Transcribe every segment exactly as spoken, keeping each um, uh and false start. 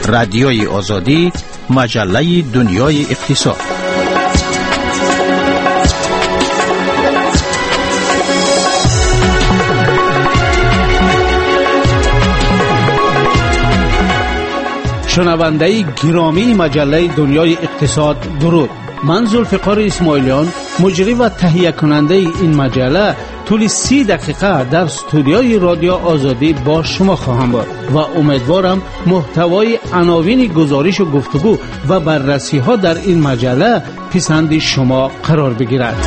رادیوی آزادی، مجله دنیای اقتصاد. شنونده گرامی مجله دنیای اقتصاد، درود. من ذوالفقار اسماعیلیان، مجری و تهیه کننده این مجله، طول سی دقیقه در استودیوی رادیو آزادی با شما خواهم بود و امیدوارم محتوای عناوین گزارش و گفتگو و بررسی ها در این مجله پسند شما قرار بگیرد.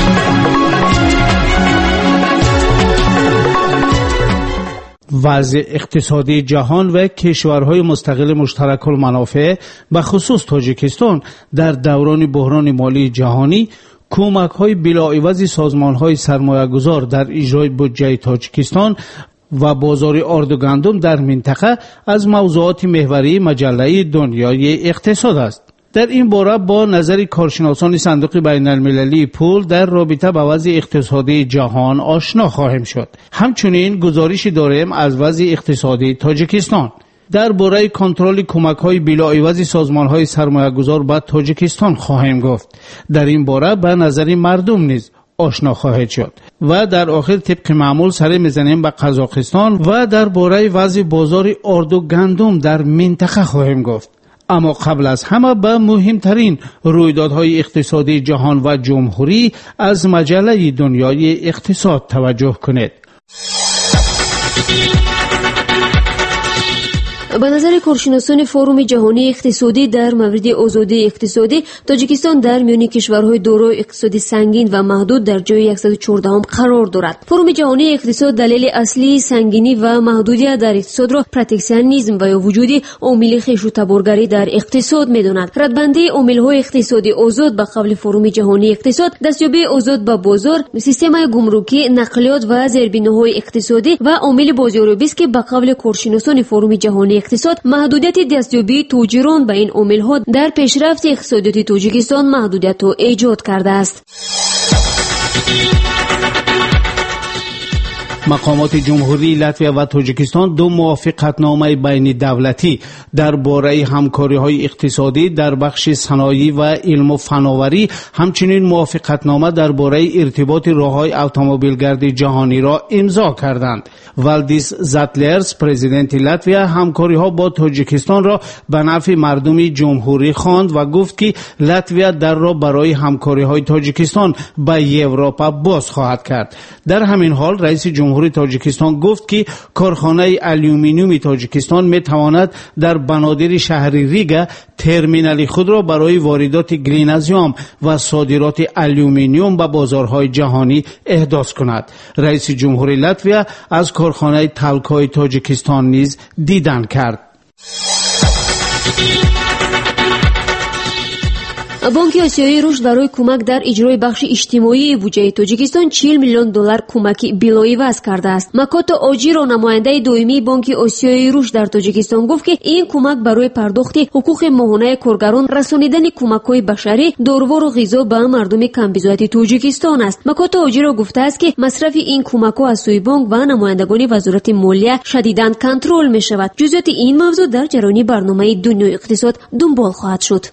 وضع اقتصادی جهان و کشورهای مستقل مشترک المنافع به خصوص تاجیکستان در دوران بحران مالی جهانی، کمک‌های بلاعوض سازمان‌های سرمایه‌گذار در اجرای بودجه تاجیکستان و بازار آرد و گندم در منطقه از موضوعات محوری مجله دنیای اقتصاد است. در این باره با نظر کارشناسان صندوق بین المللی پول در رابطه با وضع اقتصادی جهان آشنا خواهیم شد. همچنین گزارشی داریم از وضع اقتصادی تاجیکستان. در باره کنترل کمک‌های بلاعوض سازمان‌های سرمایه‌گذار به تاجیکستان خواهیم گفت. در این باره به نظر مردم نیز آشنا خواهد شد و در آخر طبق معمول سر میزنیم به قزاقستان و در باره وضع بازار آرد و گندم در منطقه خواهیم گفت. اما قبل از همه به مهمترین رویدادهای اقتصادی جهان و جمهوری از مجله دنیای اقتصاد توجه کنید. به نظر کارشناسان فروم جهانی اقتصادی در مورد آزادی اقتصادی، تاجیکستان در میان کشورهای دارای اقتصادی سنگین و محدود در جای صد و چهارده هم قرار دارد. فروم جهانی اقتصاد دلیل اصلی سنگینی و محدودیت در اقتصاد را پروتکشنیسم و یا وجود عامل خویش و تبارگری در اقتصاد می‌داند. ردبندی عامل‌های اقتصادی آزاد به قبل فروم جهانی اقتصاد، دستیابی آزاد به بازار، سیستم گمرکی، نقلیات و زیربناهای اقتصادی و عامل بازاریابی است که به قبل کارشناسان فروم جهانی اقتصاد محدودیت دستیابی تاجران به این عامل‌ها در پیشرفت اقتصادی تاجیکستان محدودیت را ایجاد کرده است. مقامات جمهوری لاتویا و تاجیکستان دو موافقتنامه بین دولتی درباره همکاری‌های اقتصادی در بخش صنایع و علم و فناوری، همچنین موافقتنامه درباره ارتباط راه‌های اتومبیلگرد جهانی را امضا کردند. والدیس زاتلرز، پرزیدنت لاتویا، همکاری‌ها با تاجیکستان را به نفع مردم جمهوری خواند و گفت که لاتویا در را برای همکاری‌های تاجیکستان با اروپا باز خواهد کرد. در همین حال رئیس جمهوری تاجیکستان گفت که کارخانه آلومینیوم تاجیکستان می تواند در بنادر شهر ریگا ترمینال خود را برای واردات گرینازیوم و صادرات آلومینیوم به بازارهای جهانی احداث کند. رئیس جمهوری لاتویا از کارخانه تالکای تاجیکستان نیز دیدن کرد. بانک آسیایی رشد برای کمک در اجرای بخش اجتماعی بودجه تاجیکستان چهل میلیون دلار کمک بلاعوض کرده است. ماکوتو اوجیرو، نماینده دائمی بانک آسیایی رشد در تاجیکستان، گفت که این کمک برای پرداخت حقوق ماهانه کارگران، رسانیدن کمک‌های بشری، داروها و غذا به مردم کمبزایت تاجیکستان است. ماکوتو اوجیرو گفته است که مصرف این کمک‌ها از سوی بانک و نمایندگان وزارت مالیه شدیداً کنترل می‌شود. جزئیات این موضوع در جریان برنامه دنیای اقتصاد دنبال خواهد شد.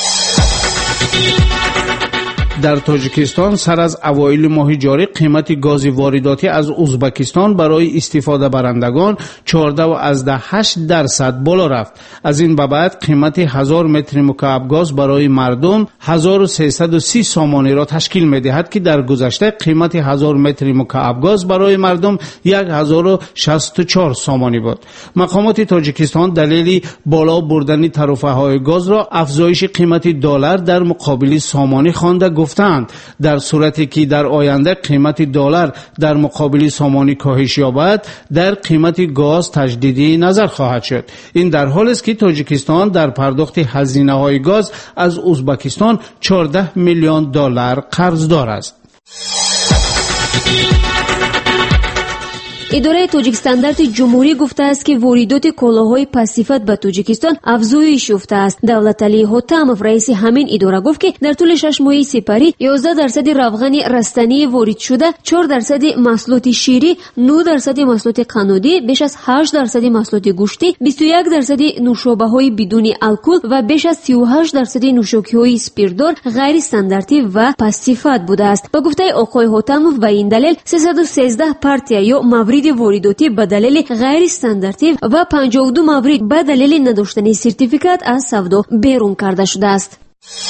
در تاجیکستان سر از اوایل ماه جاری قیمت گاز وارداتی از ازبکستان برای استفاده برندگان چهارده و هشت درصد بالا رفت. از این به بعد قیمت هزار متر مکعب گاز برای مردم هزار و سیصد و سی سامانی را تشکیل می‌دهد که در گذشته قیمت هزار متر مکعب گاز برای مردم هزار و شصت و چهار سامانی بود. مقامات تاجیکستان دلیل بالا بردن تعرفه‌های گاز را افزایش قیمت دلار در مقابل سامانی خوانده گفتند. در صورتی که در آینده قیمت دلار در مقابل سامانی کاهش یابد، در قیمت گاز تجدیدی نظر خواهد شد. این در حالی است که تاجیکستان در پرداخت هزینه‌های گاز از ازبکستان چهارده میلیون دلار قرضدار است. اداره توجیک استاندارد جمهوری گفته است که واردات کالاهای پس‌صفت به توجیکستان افزایش یافته است. دولتعلی حاتمов رئیس همین اداره گفت که در طول شش ماه سپری یازده درصد روغن رستنی وارد شده، چهار درصد محصولات شیری، نه درصد محصولات قنادی، بیش از هشت درصد محصولات گوشتی، بیست و یک درصد نوشابه‌های بدون الکل و بیش از سی و هشت درصد نوشاکی‌های اسپیردار غیر استانداردی و پس‌صفت بوده است. با گفته آقای حاتمов به این دلیل سیصد و سیزده پارتیا یا مورد وارداتی به دلیل غیر استانداردی و پنجاه و دو مورد به دلیل نداشتن سرتیفیکات از سودا بیرون کرده شده است.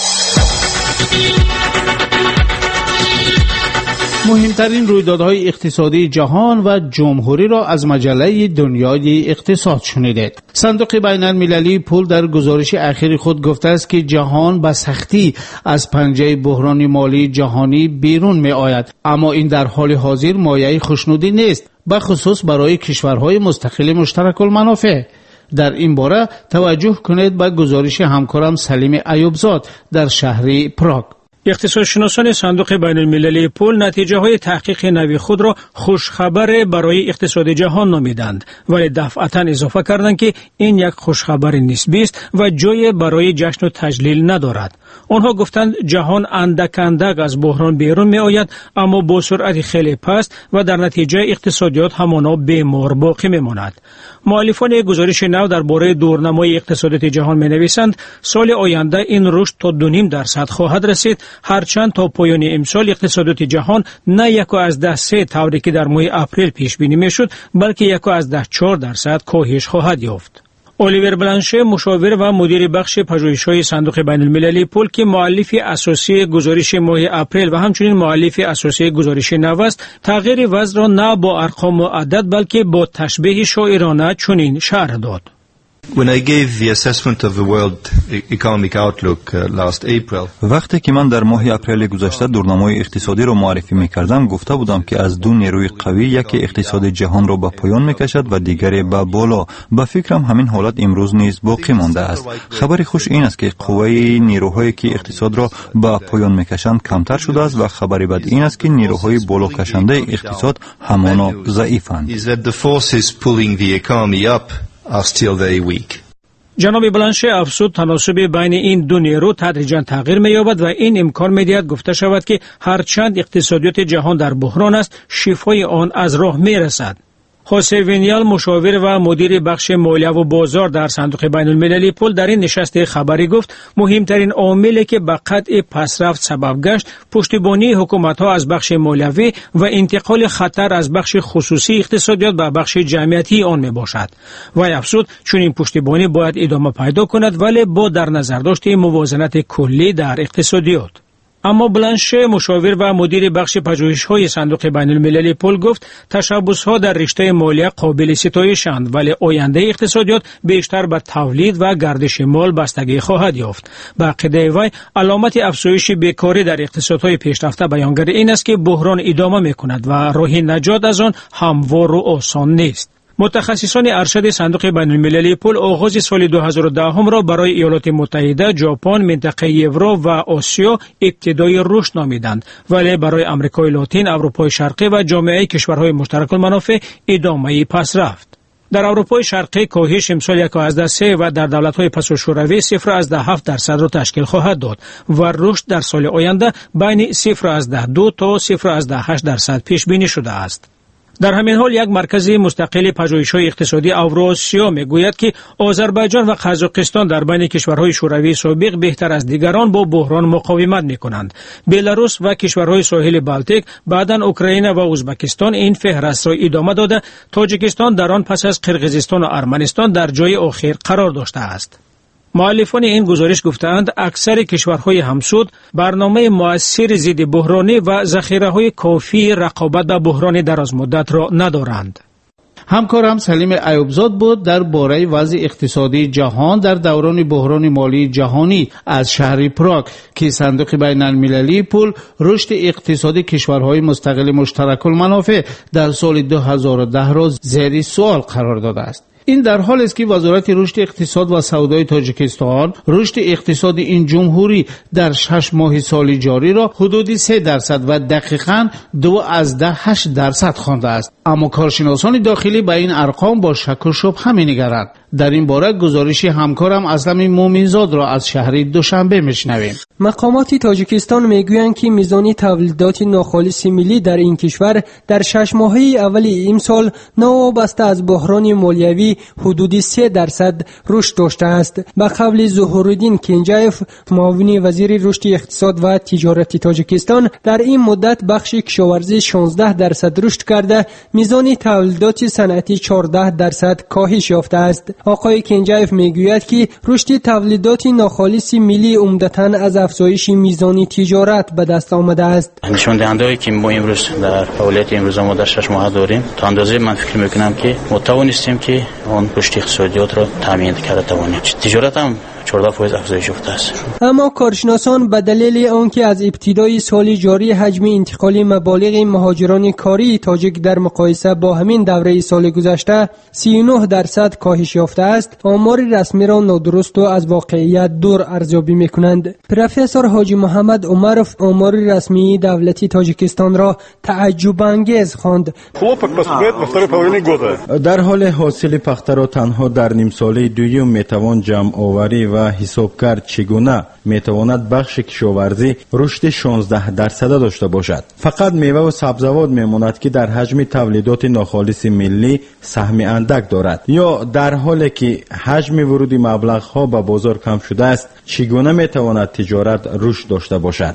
مهمترین رویدادهای اقتصادی جهان و جمهوری را از مجله دنیای اقتصاد شنیدید. صندوق بین المللی پول در گزارش اخیر خود گفته است که جهان به سختی از پنجه بحران مالی جهانی بیرون می آید، اما این در حال حاضر مایه خوشنودی نیست، به خصوص برای کشورهای مستقل مشترک المنافع. در این باره توجه کنید به گزارش همکارم سلیم ایوبزاد در شهر پراگ. اقتصادشناسان صندوق بین المللی پول نتیجه های تحقیق نوی خود را خوشخبر برای اقتصاد جهان نامیدند، ولی دفعتا اضافه کردند که این یک خوشخبر نسبی است و جای برای جشن و تجلیل ندارد. آنها گفتند جهان اندک اندک از بحران بیرون می آید، اما با سرعت خیلی پست و در نتیجه اقتصادیات همانا بیمار باقی می ماند. مؤلفان گزارش نو درباره دورنمای اقتصادیات جهان می نویسند سال آینده این رشد تا دو و نیم درصد خواهد رسید، هرچند تا پایان امسال اقتصادیات جهان نه یک و از ده سه طوری که در ماه اپریل پیش بینی می شد، بلکه یک و از ده چهار درصد کاهش خواهد یافت. الیور بلانشه، مشاور و مدیر بخش پژوهش‌های صندوق بین المللی پول که مؤلف اساسی گزارش ماه اپریل و همچنین مؤلف اساسی گزارش نو است، تغییر وضع را نه با ارقام و عدد بلکه با تشبیه شاعرانه چنین شرح داد. When I gave the assessment of the World Economic Outlook uh, last April. وقتی که من در ماه اپریل گذشته دورنمای اقتصادی را معرفی می‌کردم گفته بودم که از دو نیروی قوی یکی اقتصاد جهان را به پایان می‌کشد و دیگری به بالا. به فکرم همین حالت امروز نیز باقی مانده است. خبر خوش این است که قوه نیروهایی که اقتصاد را به پایان می‌کشند کمتر شده است و خبر بد این است که نیروهای بالا کشنده اقتصاد همانا ضعیفند. جناب بلانشه افزود تناسب بین این دو نیرو تدریجاً تغییر می‌یابد و این امکان می‌دهد گفته شود که هرچند اقتصادیات جهان در بحران است، شفای آن از راه می‌رسد. خوسه وینیال، مشاور و مدیر بخش مالیه و بازار در صندوق بین المللی پول در این نشست خبری گفت مهمترین عاملی که به قطع پسرفت سبب گشت پشتیبانی حکومت‌ها از بخش مالیوی و انتقال خطر از بخش خصوصی اقتصادیات به بخش جمعیتی آن میباشد. و افزود چون این پشتیبانی باید ادامه پیدا کند ولی با در نظر داشت موازنت کلی در اقتصادیات. اما بلانشه، مشاور و مدیر بخش پژوهش‌های صندوق بین المللی پول گفت تشبس‌ها در رشته مالیه قابل ستایش‌اند ولی آینده اقتصادیات بیشتر به تولید و گردش مال بستگی خواهد یافت. به عقیده وی علامت افزایش بیکاری در اقتصادهای پیشرفته بیانگر این است که بحران ادامه می‌کند و راه نجات از آن هموار و آسان نیست. متخصصان ارشد صندوق بین المللی پول آغاز سال دو هزار و ده را برای ایالات متحده، ژاپن، منطقه یورو و آسیا ابتدای رشد نامیدند، ولی برای آمریکای لاتین، اروپای شرقی و جامعه کشورهای مشترک المنافع ادامه پس رفت. در اروپای شرقی کاهش امسال یک و از ده سه و در دولت‌های پس‌الشوروی صفر از ده هفت درصد را تشکیل خواهد داد و رشد در سال آینده بین صفر از ده دو تا صفر از ده هشت درصد پیش بینی شده است. در همین حال یک مرکز مستقل پژوهش‌های اقتصادی اوراسیا میگوید که آذربایجان و قزاقستان در بین کشورهای شوروی سابق بهتر از دیگران با بحران مقاومت می‌کنند. بلاروس و کشورهای ساحل بالتیک، بعداً اوکراین و ازبکستان این فهرست را ادامه داده، تاجیکستان در آن پس از قرقیزستان و ارمنستان در جای آخر قرار داشته است. مؤلفان این گزارش گفتند اکثر کشورهای همسود برنامه مؤثر ضد بحرانی و ذخیره‌های کافی رقابت با بحران دراز مدت را ندارند. همکارم سلیم ایوبزاد بود در باره وضع اقتصادی جهان در دوران بحران مالی جهانی از شهر پراگ که صندوق بین المللی پول رشد اقتصادی کشورهای مستقل مشترک المنافع در سال دو هزار و ده را زیر سوال قرار داده است. این در حالی است که وزارت رشد اقتصاد و سودای تاجیکستان رشد اقتصاد این جمهوری در شش ماه سال جاری را حدود سه درصد و دقیقاً دو از ده هشت درصد خوانده است. اما کارشناسان داخلی به این ارقام با شک و شبهه می‌نگرند. در این باره گزارش همکارم اسلم مومنزاد را از شهر دوشنبه میشنویم. مقامات تاجیکستان میگویند که میزان تولیدات ناخالص ملی در این کشور در شش ماهه اول این سال نوابسته از بحران مالیوی حدود سه درصد رشد داشته است. به قول ظهورالدین کنجایف، معاون وزیر رشد اقتصاد و تجارت تاجیکستان، در این مدت بخش کشاورزی شانزده درصد رشد کرده، میزان تولیدات صنعتی چهارده درصد کاهش یافته است. آقای کنجایف میگوید که رشد تولیدات ناخالص ملی عمدتاً از افزایش میزان تجارت به دست آمده است. نشون دهنده‌ای که ما امروز در فعالیت امروز ما در شش ماه داریم، تا اندازه من فکر میکنم که ما توانستیم که اون رشد اقتصادیات را تامین کرده توانیم. تجارت هم چهارده درصد افزایش یافته است. اما کارشناسان به دلیل آنکه از ابتدای سال جاری حجم انتقال مبالغ مهاجران کاری تاجیک در مقایسه با همین دوره سال گذشته سی و نه درصد کاهش یافته است، آمار رسمی را نادرست و از واقعیت دور ارزیابی میکنند. پروفسور حاجی محمد عمرов آمار رسمی دولتی تاجیکستان را تعجب انگیز خواند. در حال حاصل پخته را تنها در نیم ساله دوم میتوان جمع آوری و حساب کرد چگونه میتواند بخش کشاورزی رشد شانزده درصد داشته باشد. فقط میوه و سبزیجات میماند که در حجم تولیدات ناخالص ملی سهم اندک دارد. یا در حالی که حجم ورود مبلغ ها به بازار کم شده است، چگونه میتواند تجارت رشد داشته باشد؟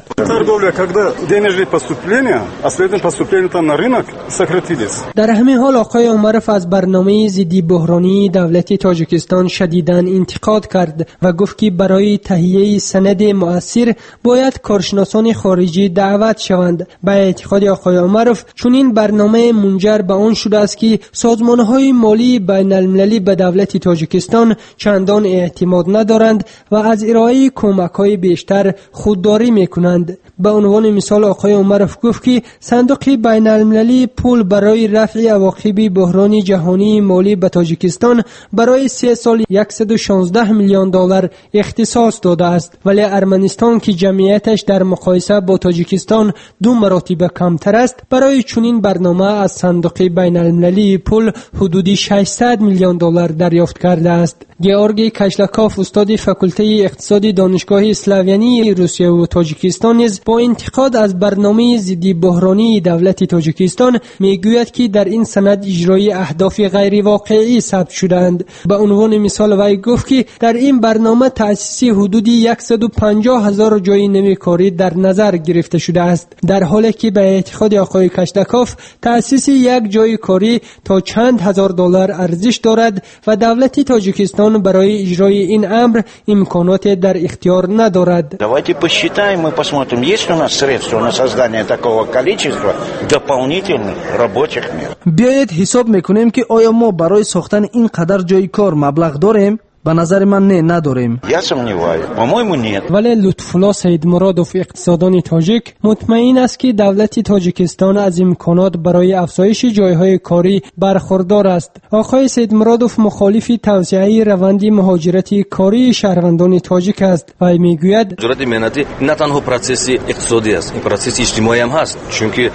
در همین حال آقای عمرов از برنامه ضد بحرانی دولتی تاجیکستان شدیداً انتقاد کرد و گفت که برای تهیه سند مؤثر باید کارشناسان خارجی دعوت شوند. به اعتقاد آقای عمرов چنین برنامه منجر به آن شده است که سازمان‌های مالی بین المللی به دولت تاجیکستان چندان اعتماد ندارند و از ارائه کمک‌های بیشتر خودداری می‌کنند. به عنوان مثال آقای عمرов گفت که صندوق بین المللی پول برای رفع عواقب بحران جهانی مالی به تاجیکستان برای سه سال صد و شانزده میلیون دلار اختصاص داده است، ولی ارمنستان که جمعیتش در مقایسه با تاجیکستان دو مراتب کمتر است، برای چنین برنامه از صندوق بین المللی پول حدود ششصد میلیون دلار دریافت کرده است. گیورگی کشلکاف، استاد فاکولته اقتصادی دانشگاه اسلاویانی روسیه و تاجیکستان نیز با انتقاد از برنامه ضد بحرانی دولت تاجیکستان میگوید که در این سند اجرای اهداف غیر واقعی ثبت شدند. به عنوان مثال وی گفت که در این برنامه تأسیس حدود صد و پنجاه هزار جای نوی کاری در نظر گرفته شده است، در حالی که به اعتقاد آقای کشلکاف تأسیس یک جای کاری تا چند هزار دلار ارزش دارد و دولت تاجیکستان برای اجرای این امر امکانات در اختیار ندارد. Давайте посчитаем, мы посмотрим, есть у нас средства на создание такого количества дополнительных рабочих мест. بیایید حساب میکنیم که آیا ما برای ساختن این قدر جای کار مبلغ داریم؟ به نظر من نه نداریم. Я сомневаюсь. По-моему, нет. ولی لطفالله سیدمرادوف اقتصاددان تاجیک مطمئن است که دولت تاجیکستان از امکانات برای افزایش جایهای کاری برخوردار است. آقای سیدمرادوف مخالف توسعه روند مهاجرت کاری شهروندان تاجیک است و میگوید مهاجرت مهنتی نه تنها پروسسی اقتصادی است، این پروسس اجتماعی هم هست، چون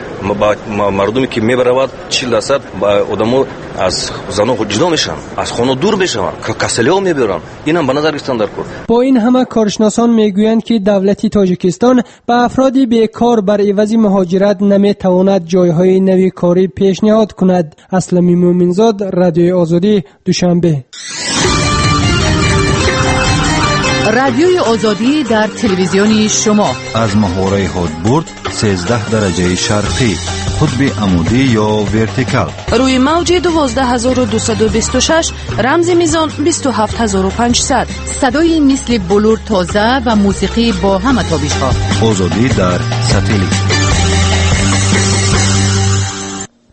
مردمی که میبرند چهل درصد آدمو از زنان جدا میشن، از خانه دور میشن، کسلیا میبرن. اینم به نظر استاندار کرد. با این همه کارشناسان میگویند که دولت تاجیکستان به افراد بیکار بر عوض مهاجرت نمیتواند جایهای نوی کاری پیشنهاد کند. اسلم مومنزاد، رادیوی آزادی، دوشنبه. رادیوی آزادی در تلویزیون شما از محوره هادبورد سیزده درجه شرقی، قطب عمودی یا ورتیکال، روی موج دوازده هزار و دویست و بیست و شش، رمز میزان بیست و هفت هزار و پانصد. صدای مثل بلور تازه و موسیقی با همه تابش ها. آزادی در ساتلیت.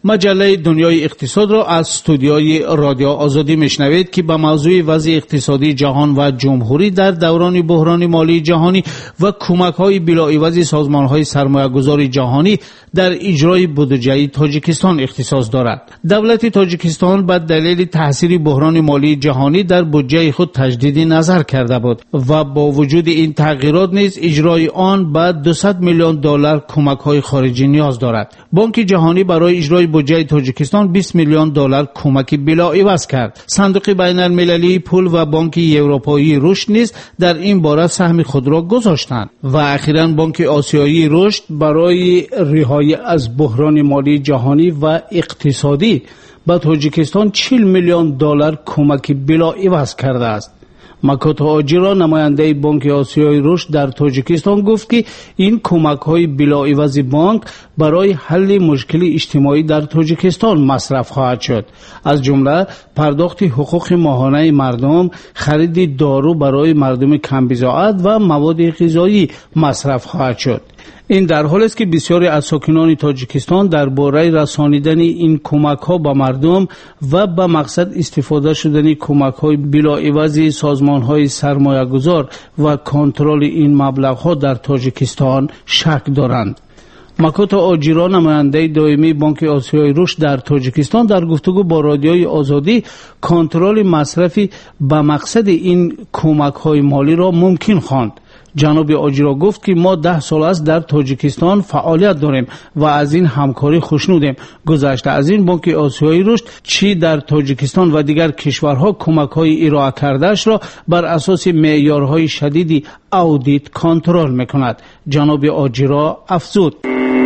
مجله دنیای اقتصاد را از استودیوی رادیو آزادی میشنوید که به موضوع وضع اقتصادی جهان و جمهوری در دوران بحران مالی جهانی و کمک‌های بلاعوض سازمان‌های سرمایه‌گذاری جهانی در اجرای بودجه تاجیکستان اختصاص دارد. دولت تاجیکستان به دلیل تاثیر بحران مالی جهانی در بودجه خود تجدید نظر کرده بود و با وجود این تغییرات نیز اجرای آن به دویست میلیون دلار کمک‌های خارجی نیاز دارد. بانک جهانی برای اجرای بودجه تاجیکستان بیست میلیون دلار کمک بلاعوض کرد. صندوق بین المللی پول و بانک اروپایی رشد نیز در این باره سهم خود را گذاشتند و اخیراً بانک آسیایی رشد برای رهایی از بحران مالی جهانی و اقتصادی به تاجیکستان چهل میلیون دلار کمک بلاعوض کرده است. مکوتو آجیرا نماینده بانک آسیای رشد در تاجیکستان گفت که این کمک‌های بلاعوض بانک برای حل مشکل اجتماعی در تاجیکستان مصرف خواهد شد. از جمله پرداخت حقوق ماهانه مردم، خرید دارو برای مردم کم بضاعت و مواد غذایی مصرف خواهد شد. این در حالی است که بسیاری از ساکنان تاجیکستان درباره رسانیدن این کمک‌ها به مردم و به مقصد استفاده شدن کمک‌های بلاعوض سازمان‌های سرمایه‌گذار و کنترل این مبلغ‌ها در تاجیکستان شک دارند. مکوتو آجیرا نماینده دائمی بانک آسیای رشد در تاجیکستان در گفتگو با رادیوی آزادی کنترل مصرفی به مقصد این کمک‌های مالی را ممکن خواند. جناب آجیرا گفت که ما ده سال است در تاجیکستان فعالیت داریم و از این همکاری خوشنودیم. گذشته از این بانک آسیایی رشد چی در تاجیکستان و دیگر کشورها کمک‌های ارائه کرده‌اش را بر اساس معیارهای شدیدی اودیت کنترل می‌کند. جناب آجیرا افزود: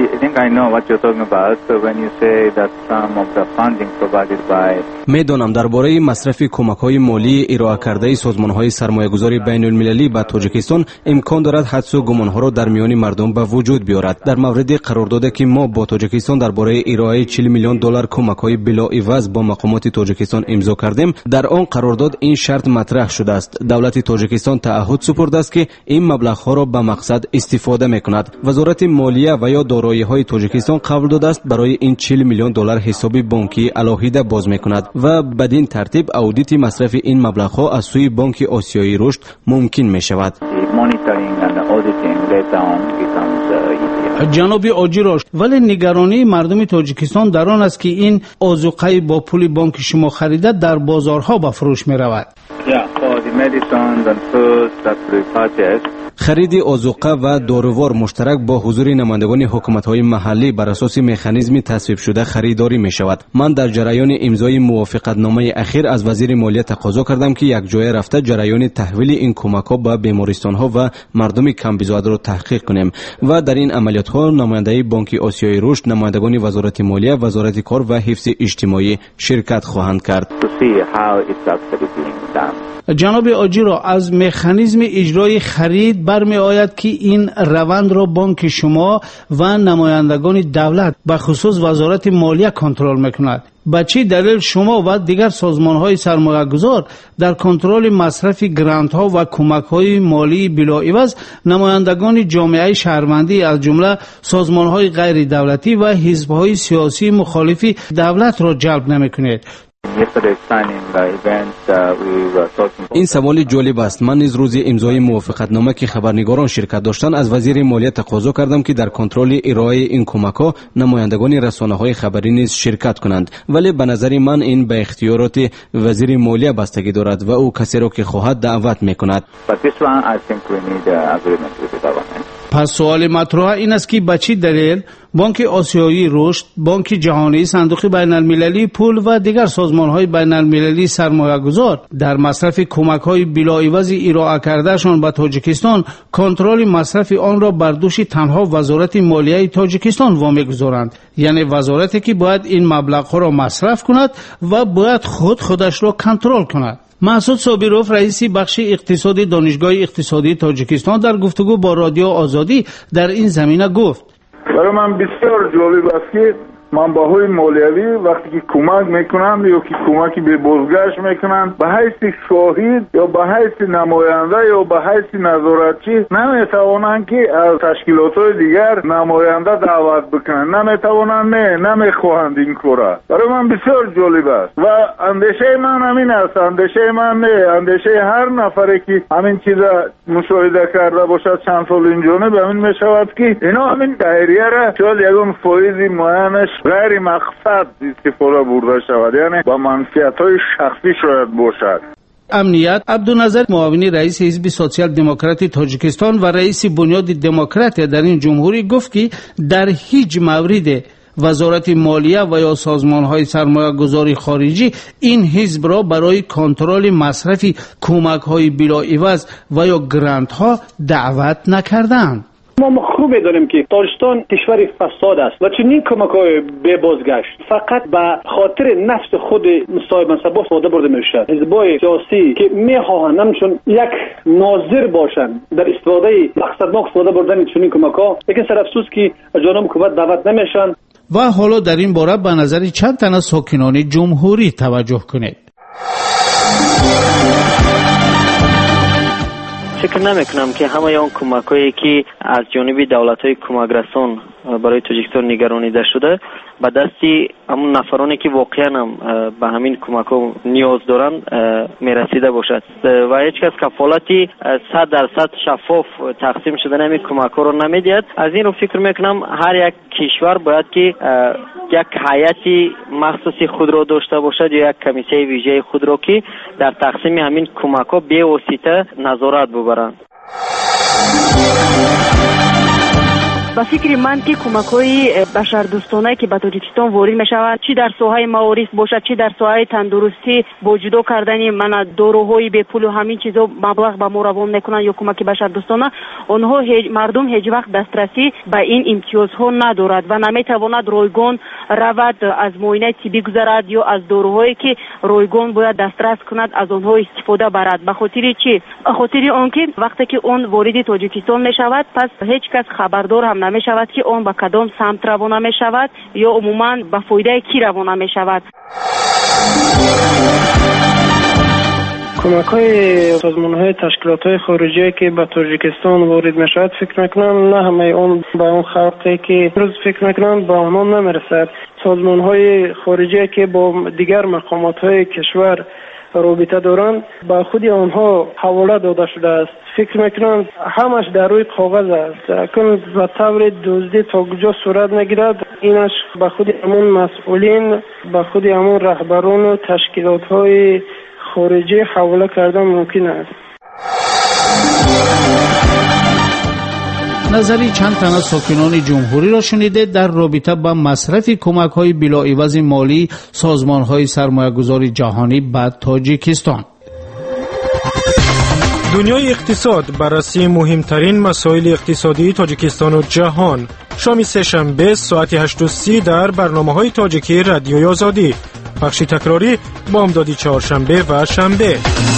میدانم درباره مصرف کمک‌های مالی ارائه کرده سازمان‌های سرمایه‌گذاری بین‌المللی به تاجیکستان امکان دارد حدس و گمان‌ها را در میان مردم به وجود بیارد. در مورد قراردادی که ما با تاجیکستان درباره ارائه چهل میلیون دلار کمک‌های بلاعوض با مقامات تاجیکستان امضا کردیم، در آن قرارداد این شرط مطرح شده است: دولت تاجیکستان تعهد سپرده است که این مبلغ‌ها را به مقصد استفاده می‌کند. وزارت مالیه و یا دارایی‌های تاجیکستان قبول داده است برای این چهل میلیون دلار حساب بانکی علاهیده باز می‌کند و بدین ترتیب اودیت مصرف این مبلغ‌ها از سوی بانک آسیایی رشد ممکن می‌شود. جناب آجیراش، ولی نگرانی مردم تاجیکستان در آن است که این آذوقه با پول بانک شما خریده در بازارها به فروش می رود. خرید آذوقه و دارووار مشترک با حضور نمایندگان حکومت‌های محلی بر اساس مکانیزم تصویب شده خریداری می شود. من در جریان امضای موافقتنامه اخیر از وزیر مالیه تقاضا کردم که یک جای رفته جریان تحویل این کمک‌ها به بیمارستان‌ها و مردم کم بضاعت را تحقیق کنیم و در این عملیات‌ها نماینده بانک آسیای رشد، نمایندگان وزارت مالیه، وزارت کار و حفظ اجتماعی شرکت خواهند کرد. جناب آجیرا، از مکانیزم اجرای خرید برمی آید که این روند را بانک شما و نمایندگان دولت به خصوص وزارت مالیه کنترل میکند. به چه دلیل شما و دیگر سازمان‌های سرمایه‌گذار در کنترل مصرف گرانت‌ها و کمک‌های مالی بلاعوض نمایندگان جامعه شهروندی از جمله سازمان‌های غیر دولتی و حزب‌های سیاسی مخالف دولت را جلب نمی‌کنید؟ این سوال جالب است. من نیز روز امضای موافقتنامه که خبرنگاران شرکت داشتند از وزیر مالیه تقاضا کردم که در کنترل ارائه این کمک‌ها نمایندگان رسانه‌های خبری نیز شرکت کنند، ولی به نظر من این به اختیارات وزیر مالیه بستگی دارد و او کسی را که خواهد دعوت می‌کند. پس سوال مطرح این است که به چه دلیل بانک آسیایی رشد، بانک جهانی، صندوق بین المللی پول و دیگر سازمان‌های بین المللی سرمایه‌گذار در مصرف کمک‌های بلاعوض ارائه کردهشان به تاجیکستان کنترل مصرف آن را بر دوش تنها وزارت مالیه تاجیکستان وامی‌گذارند، یعنی وزارتی که باید این مبلغ‌ها را مصرف کند و باید خود خودش را کنترل کند. مسعود صابروف رئیس بخش اقتصادی دانشگاه اقتصادی تاجیکستان در گفتگو با رادیو آزادی در این زمینه گفت: برای من بسیار جالب است که منبع‌های مالیوی وقتی که کمک میکنند یا که کمکی به بازگشت میکنند به حیث شاهد یا به حیث نماینده یا به حیث نظارتچی نمیتوانند که از تشکیلات‌های دیگر نماینده دعوت بکنند، نمیتوانند، نه نمیخواهند این کارا. برای من بسیار جالب است و اندیشه من همین است، اندیشه من نه، اندیشه هر نفری که همین چیزا مشاهده کرده باشد چند سال اینجا به همین میشود که اینا همین دایره را شاید یکون فایزی معینش غیر مقصد استفاده برده شود، یعنی با منفعت‌های شخصی شاید باشد. امنیت عبدالنظر معاونی رئیس حزب سوسیال دموکراتی تاجیکستان و رئیس بنیاد دموکرات در این جمهوری گفت که در هیچ مورد وزارت مالیه و یا سازمان‌های سرمایه گذاری خارجی این حزب را برای کنترل مصرف کمک‌های بلاعوض و یا گرانت‌ها دعوت نکردند. ما خوب می‌دانیم که تاجیکستان کشور فساد است و چنین کمک‌های به بازگشت فقط به خاطر نفس خود صاحب منصب‌ها استفاده برده می‌شود. حزب‌های سیاسی که می‌خواهند همچون یک ناظر باشند در استفاده مقصدناک استفاده بردن چنین کمک‌ها، لیکن سر افسوس که جانب حکومت دعوت نمی‌شوند. و حالا در این باره به نظر چند تن از ساکنان جمهوری توجه کنید. فکر نمی کنم که همه اون کمک‌هایی که از جانب دولت‌های کمک‌رسان برای تاجیکستان نگرانیده شده به دستی همون نفرانی که واقعا هم به همین کمک‌ها نیاز دارند میرسیده باشد و هیچ کس کفالتی صد درصد شفاف تقسیم شدن همین کمک‌ها رو نمیدهد. از این رو فکر میکنم هر یک کشور باید که یک هیئتی مخصوصی خود را داشته باشد یا یک کمیته ویژه خود را که در تقسیم همین کمک‌ها به واسطه نظارت ببرند. با فکر من که کمک‌های بشردوستانه که به تاجیکستان وارد می‌شود، چی در ساحه معارف باشد، چی در ساحه تندرستی، با جدا کردن من داروهای به پول و همین چیزا مبلغ به ما روان میکنن یا کمک بشردوستانه، آنها مردم هیچ وقت دسترسی به این امتیازها ندارد و نمیتواند رایگان رود از معاینه طبی گذرد یا از داروهایی که رایگان باید دسترس کند از آنها استفاده برد. به خاطر چی؟ به خاطر آنکه وقتی که اون وارد تاجیکستان می‌شود پس هیچ کس خبردار هم نمی شود که اون به کدام سمت روانه می شود یا عموما به فایده کی روانه می شود. کمک های سازمان های تشکیلات های خارجی که به تاجیکستان وارد می شود فکر میکنم نه همه اون به اون خلقی که روز فکر میکنم به آنها نمیرسد. سازمان های خارجی که با دیگر مقامات های کشور رابطه دارند با خود آنها حواله داده شده است. فکر میکنم همش در روی کاغذ است، کن به طور دزدی تا کجا صورت نگیرد اینش به خود همون مسئولین، به خود همون رهبران و تشکیلات های خارجی حواله کردن ممکن است. نظری چند تن از ساکنان جمهوری را شنیده در رابطه با مصرف کمک‌های بلاعوض مالی سازمان‌های سرمایه‌گذاری جهانی به تاجیکستان. دنیای اقتصاد بررسی مهمترین مسائل اقتصادی تاجیکستان و جهان. شام سه‌شنبه ساعت هشت و سی در برنامه‌های تاجیکی رادیوی آزادی. بخش تکراری بامدادی چهارشنبه و شنبه.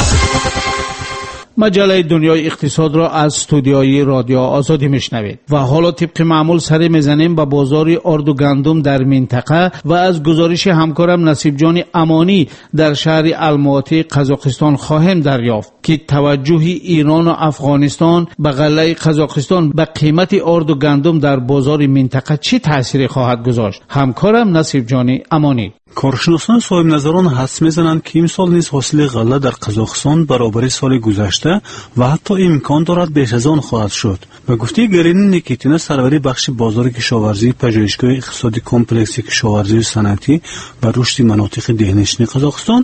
مجله دنیای اقتصاد را از استودیوی رادیو آزادی میشنوید و حالا طبق معمول سر میزنیم به بازار آرد و گندم در منطقه و از گزارش همکارم نصیب جان امانی در شهر الماتی قزاقستان خواهیم دریافت که توجه ایران و افغانستان به غله قزاقستان به قیمت آرد و گندم در بازار منطقه چه تأثیری خواهد گذاشت. همکارم نصیب جان امانی. کارشناسان صاحب نظران حدس میزنند که امسال نیز حاصل غله در قزاقستان برابر سال گذشته و حتی امکان دارد بیش از آن خواهد شد. به گفته گرین نیکیتینا سروری بخش بازار کشاورزی پژوهشگاه اقتصادی کمپلکس کشاورزی و صنعتی و رشد مناطق دهنشین قزاقستان،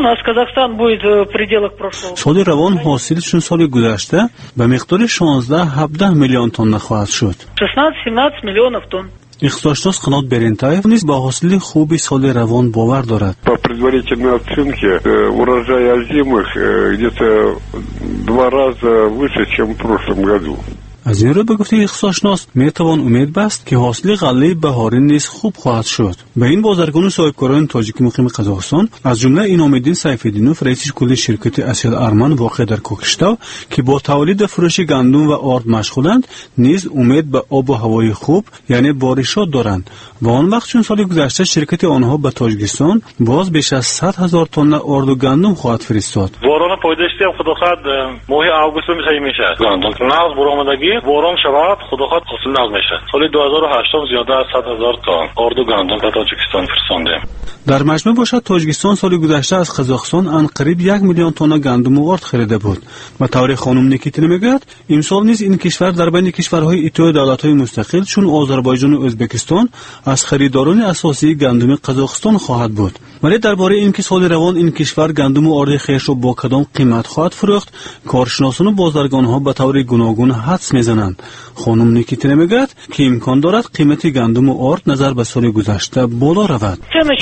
سال روان حاصلشون سال گذشته به مقدار شانزده هفده میلیون تن خواهد شد. шестнадцать семнадцать миллионов тонн. اقتصادشناس قنات برنتاев نیز با حاصل خوبی سال روان باور دارد. По предварительной оценке урожай озимых где-то два раза выше, чем в прошлом году. از این رو به گفته اقتصادشناس میتوان امید بست که حاصل غله بهاری نیز خوب خواهد شد. به این بازرگان و صاحبکاران تاجیکی مقیم قزاقستان از جمله اینام‌الدین سیف‌الدینوف رئیس کل شرکت اسیل ارمان واقع در کوکشتاو که با تولید و فروش گندم و آرد مشغولند نیز امید به آب و هوای خوب یعنی بارشات دارند و آن وقت چون سال گذشته شرکت آنها به تاجیکستان باز بیش از صد هزار تن آرد و گندم خواهد فرستاد. باران پایداشتی هم خداخواد ماه آگوست میشه میشه گندم نقض برآمدگی باران شود خداخواد حاصل نقض میشه. سال دو هزار و هشت زیاده از صد هزار تن آرد و گندم به تاجیکستان فرستاندیم. در مجموع باشد تاجیکستان سال گذشته از قزاقستان ان قریب یک میلیون تن گندم و آرد خریده بود. و طور خانم نیکیتین میگوید امسال نیز این کشور در بین کشورهای اتحاد دولت‌های مستقل چون آذربایجان و ازبکستان از خریداران اساسی گندم قزاقستان خواهد بود. ولی درباره اینکه سال روان این کشور گندم و آرد خیش را با کدام قیمت خواهد فروخت کارشناسان و بازرگان‌ها به طور گوناگون حدس میزنند. خانم نیکیتین میگوید که امکان دارد قیمت گندم و آرد نظر به سال گذشته بالا رود.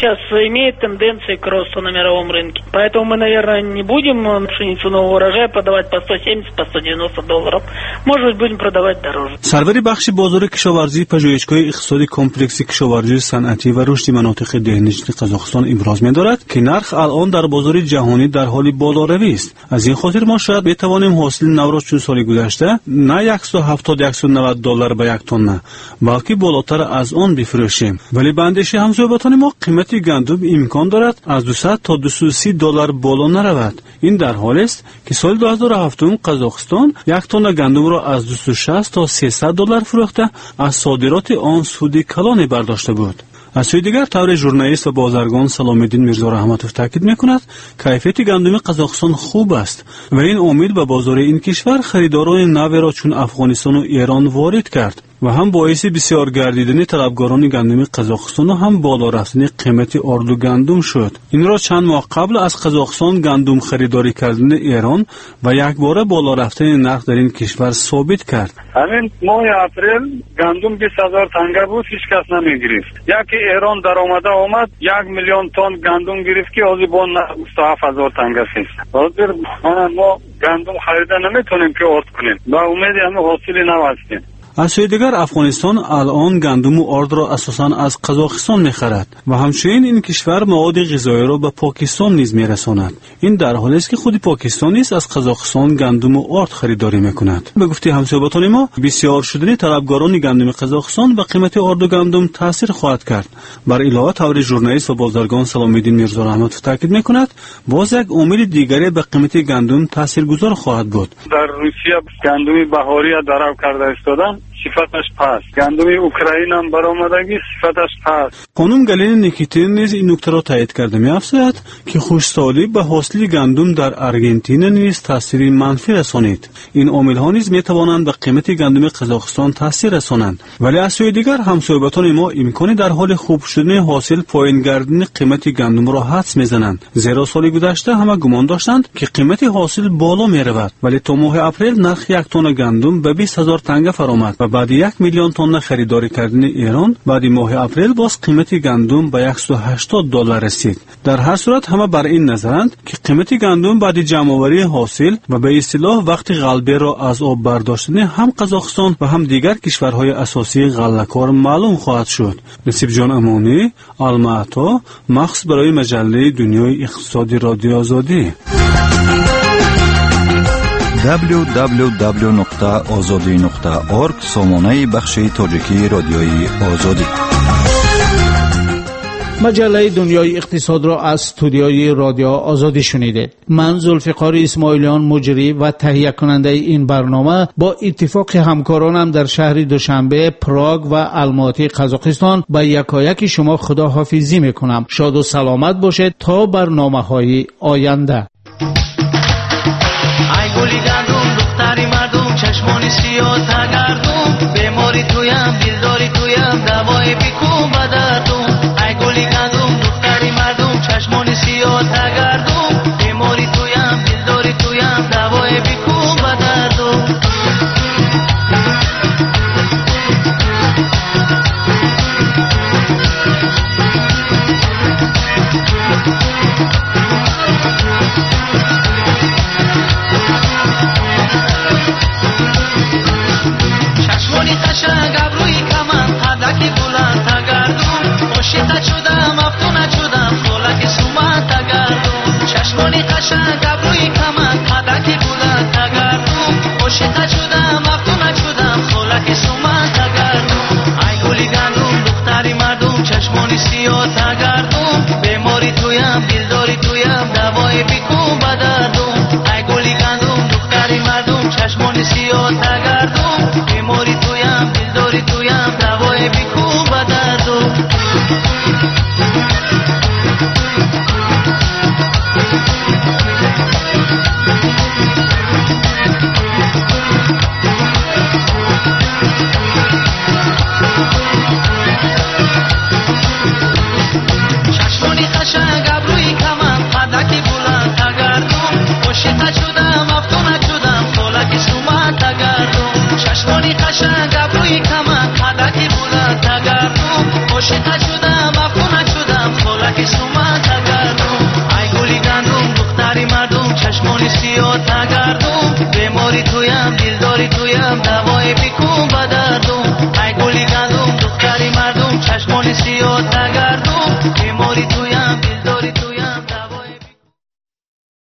имеет тенденции к росту на мировом рынке. Поэтому мы, наверное, не будем пшеницу нового урожая продавать по сто семьдесят, по сто девяносто долларов. Может быть, будем продавать дороже. سروری بخش بازار کشاورزی پژوهشگاه اقتصادی کمپلکسی کشاورزی صنعتی و رشد مناطق دهنشین قزاقستان ابراز می‌دارد که نرخ الان در بازار جهانی در حال بالاروی است. از این خاطر ما شاید بتوانیم حاصل نو را چون سال گذشته نه صد و هفتاد تا صد و نود دلار به یک تن بلکه بالاتر از آن بفروشیم. ولی به اندیشه همزبانان ما قیمت گندم امکان دارد از دویست تا دویست و سی دلار بالا نرود. این در حالی است که سال دو هزار و هفت قزاقستان یک تن گندم را از دویست و شصت تا سیصد دلار فروخته از صادرات آن سود کلانی برداشته بود. از سوی دیگر طور ژورنالیست و بازرگان سلام‌الدین میرزا رحمتوف تاکید میکند کیفیت گندم قزاقستان خوب است و این امید به بازار این کشور خریداران نو را چون افغانستان و ایران وارد کرد و هم باعث بسیار گردیدن طلبگاران گندم قزاقستان و هم بالا رفتن قیمت آرد و گندم شد. این را چند ماه قبل از قزاقستان گندم خریداری کردن ایران و یک باره بالا رفتن نرخ در این کشور ثابت کرد. همین ماه اپریل گندم بیست هزار تنگه بود هیچ کس نمیگرفت. یکی ایران در آمده آمد یک میلیون تن گندم گرفت که از بون بیست و هفت هزار تنگه است. حاضر ما گندم خریده نمیتونیم که آرد کنیم. با امید همین حاصلی نو هستیم. از سوی دیگر افغانستان الان گندم و آرد را اساساً از قزاقستان می‌خرد و همچنین این کشور مواد غذایی را به پاکستان نیز می‌رساند. این در حالی است که خود پاکستان نیز از قزاقستان گندم و آرد خریداری می‌کند. به گفته همصحبتان ما بسیار شدن طلبگاران گندم قزاقستان به قیمت آرد و گندم تاثیر خواهد کرد. بر علاوه طور ژورنالیست و بازرگان سلام‌الدین میرزا رحمتوف تاکید می‌کند باز یک امید دیگری به قیمت گندم تاثیرگذار خواهد بود. در روسیه گندم بهاری درو کرده استادن صفتش پس گندم اوکراین هم برآمدگی صفتش پس. خانم گالین نیکیتین نیز این نکته را تایید کرده می‌افزاید که خوشسالی به حاصل گندم در ارژانتین نیز تاثیر منفی رسانید. این عامل‌ها نیز می‌توانند به قیمت گندم قزاقستان تاثیر رسانند. ولی از سوی دیگر همصحبتان ما امکانی در حال خوب شدن حاصل پایین گردیدن قیمت گندم را حدس می‌زنند. زیرا سال گذشته همه گمان داشتند که قیمت حاصل بالا می‌رود ولی تا ماه اپریل نرخ یک تن گندم به بیست هزار تنگه فرآمد و بعد یک میلیون تن خریداری کردن ایران بعد ماه اپریل باز قیمت گندم به صد و هشتاد دلار رسید. در هر صورت همه بر این نظرند که قیمت گندم بعد جمع‌آوری حاصل و به اصطلاح وقت غلبه را از آب برداشتن هم قزاقستان و هم دیگر کشورهای اساسی غله‌کار معلوم خواهد شد. نصیب جان امانی، المعطا، مخصوص برای مجله دنیای اقتصادی رادیو آزادی. دبلیو دبلیو دبلیو نقطه آزادی نقطه اورگ سامانه بخش تاجیکی رادیوی آزادی. مجله دنیای اقتصاد را از استودیوی رادیو آزادی شنیدید. من ذوالفقار اسماعیلیان مجری و تهیه کننده این برنامه با اتفاق همکارانم در شهر دوشنبه، پراگ و الماتی قزاقستان با یکایک شما خداحافظی میکنم. شاد و سلامت باشید تا برنامه‌های آینده. گلی گندم دختری مردم چشمانی سیاه تگردم بیماری تویم دلداری تویم دوای بیکن بدردم ای گلی گندم دختری مردم چشمانی سیاه تگردم بیماری تویم دلداری تویم دوای بیکن بدردم قشنگ ابروی کمر قدک بلند تگردون عاشق